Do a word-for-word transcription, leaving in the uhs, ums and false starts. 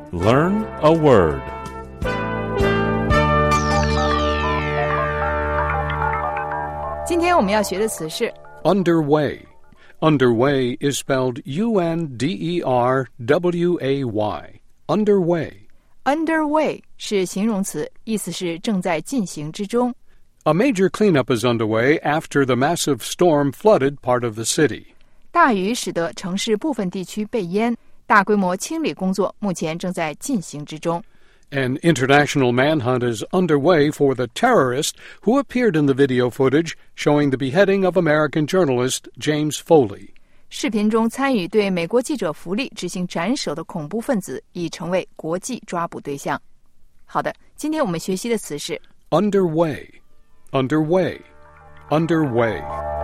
Learn a word. Underway. Underway is spelled U N D E R W A Y. Underway. Underway 是形容词，意思是正在进行之中。 A major cleanup is underway after the massive storm flooded part of the city. 大雨使得城市部分地区被淹，大规模清理工作目前正在进行之中。 An international manhunt is underway for the terrorist who appeared in the video footage showing the beheading of American journalist James Foley. 视频中参与对美国记者福利执行斩首的恐怖分子已成为国际抓捕对象。好的，今天我们学习的词是 Underway, underway, underway.